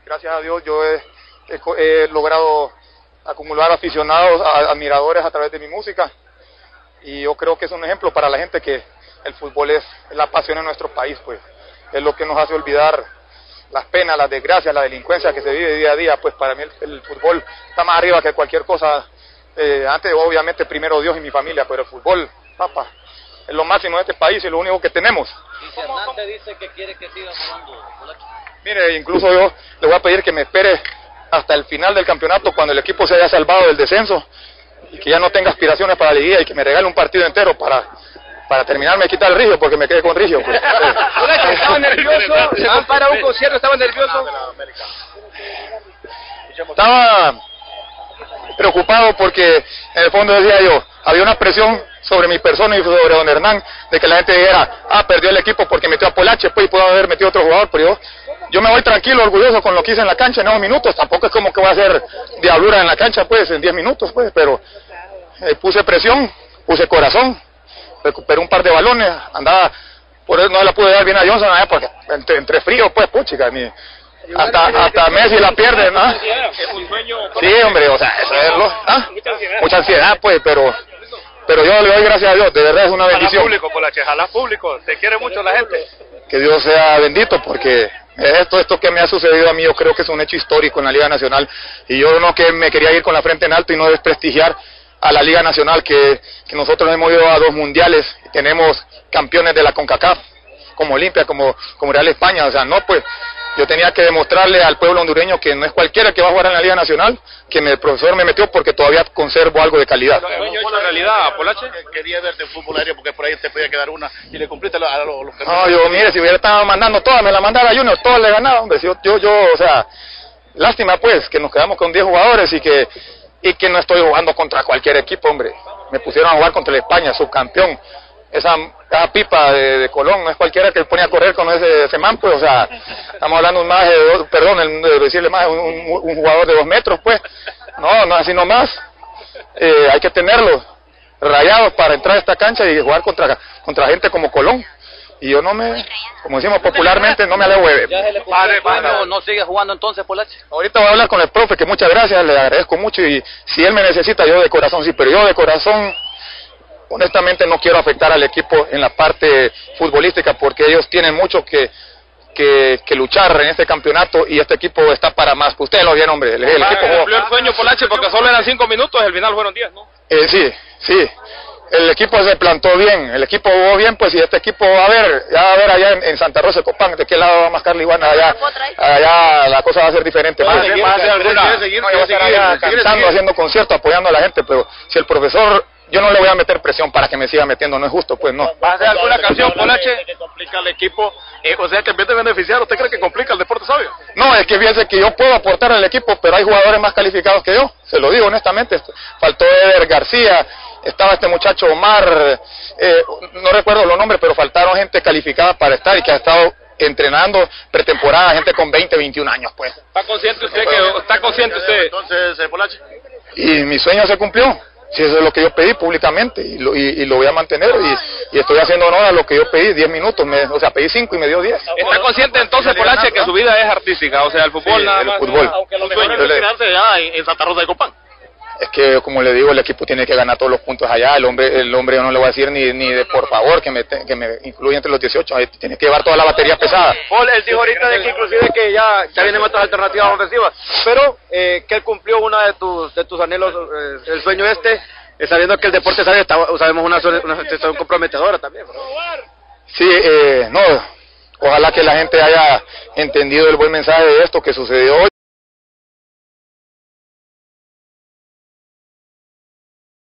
gracias a Dios yo he logrado acumular aficionados, admiradores a través de mi música, y yo creo que es un ejemplo para la gente que el fútbol es la pasión en nuestro país, pues es lo que nos hace olvidar las penas, las desgracias, la delincuencia que se vive día a día. Pues para mí el fútbol está más arriba que cualquier cosa. Antes obviamente primero Dios y mi familia, pero el fútbol, papá, es lo máximo de este país y lo único que tenemos. Y si Hernán te dice que quiere que siga jugando, Polache. Mire, incluso yo le voy a pedir que me espere hasta el final del campeonato, cuando el equipo se haya salvado del descenso y que ya no tenga aspiraciones para la liguilla, y que me regale un partido entero para terminarme de quitar el Rigio, porque me quedé con Rigio. Pues. ¿Estaba nervioso? ¿Se compara un concierto? ¿Estaba nervioso? Estaba preocupado porque en el fondo decía yo, había una presión sobre mi persona y sobre don Hernán, de que la gente dijera, perdió el equipo porque metió a Polache, pues, y pudo haber metido otro jugador, pero yo me voy tranquilo, orgulloso con lo que hice en la cancha en 9 minutos. Tampoco es como que voy a hacer diablura en la cancha, pues, en 10 minutos, pues, pero puse presión, puse corazón, recuperé un par de balones, andaba, por eso no la pude dar bien a Johnson, porque entre frío, pues, puchica, hasta Messi la pierde, ¿no? Sí, hombre, o sea, eso es mucha ansiedad, pues, pero yo le doy gracias a Dios, de verdad es una bendición. Jala público, Polache, jala público, te quiere mucho la gente. Que Dios sea bendito, porque esto que me ha sucedido a mí, yo creo que es un hecho histórico en la Liga Nacional, y yo no que me quería ir con la frente en alto y no desprestigiar a la Liga Nacional, que nosotros hemos ido a 2 mundiales, tenemos campeones de la CONCACAF, como Olimpia, como Real España, o sea, no, pues, yo tenía que demostrarle al pueblo hondureño que no es cualquiera que va a jugar en la Liga Nacional, que el profesor me metió porque todavía conservo algo de calidad. ¿Es la realidad, Polache? Quería verte en fútbol aéreo porque por ahí te podía quedar una y le cumpliste a los que... No, yo, mire, si hubiera estado mandando todas, me la mandara Junior, todas le ganaba, hombre. Yo, o sea, lástima pues, que nos quedamos con 10 jugadores y que no estoy jugando contra cualquier equipo, hombre. Me pusieron a jugar contra el España, subcampeón. Esa pipa de Colón, no es cualquiera que ponía a correr con ese man, pues, o sea, estamos hablando un jugador de 2 metros, pues, no así nomás, hay que tenerlos rayados para entrar a esta cancha y jugar contra gente como Colón, y yo como decimos popularmente, no me alehueve. ¿No sigue jugando entonces, Polache? Ahorita voy a hablar con el profe, que muchas gracias, le agradezco mucho, y si él me necesita, yo de corazón sí, pero yo de corazón honestamente no quiero afectar al equipo en la parte futbolística, porque ellos tienen mucho que luchar en este campeonato, y este equipo está para más. Ustedes lo vieron, hombre, el equipo cumplió el sueño, Polache, porque solo eran 5 minutos, el final fueron 10, ¿no? Sí, el equipo se plantó bien, el equipo jugó bien, pues, y este equipo va a ver allá en Santa Rosa de Copán, de qué lado va a mascar la iguana, allá la cosa va a ser diferente. Yo voy a estar allá cantando, haciendo conciertos, apoyando a la gente, pero si el profesor, yo no le voy a meter presión para que me siga metiendo, no es justo, pues no. ¿Va a hacer alguna canción, Polache, que complica al equipo? O sea, que en vez de beneficiar, ¿usted cree que complica el Deportes Savio? No, es que fíjense que yo puedo aportar al equipo, pero hay jugadores más calificados que yo, se lo digo honestamente. Faltó Eder García, estaba este muchacho Omar, no recuerdo los nombres, pero faltaron gente calificada para estar y que ha estado entrenando pretemporada, gente con 20, 21 años, pues. ¿Está consciente usted Entonces, Polache? Y mi sueño se cumplió. Si eso es lo que yo pedí públicamente, y lo voy a mantener, y estoy haciendo honor a lo que yo pedí, 10 minutos, o sea, pedí 5 y me dio 10. ¿Está consciente entonces, Polache, que su vida es artística? O sea, el fútbol, sí, nada el más. fútbol. Aunque lo mejor es retirarse ya en Santa Rosa de Copán. Es que, como le digo, el equipo tiene que ganar todos los puntos allá. El hombre yo no le voy a decir ni de por favor que me incluya entre los 18. Ahí tiene que llevar toda la batería pesada. Paul, él dijo ahorita de que inclusive que ya vienen otras alternativas ofensivas, pero que él cumplió una de tus anhelos, el sueño sabiendo que el Deportes Savio sabemos una situación comprometedora también, ¿no? Sí, ojalá que la gente haya entendido el buen mensaje de esto que sucedió hoy.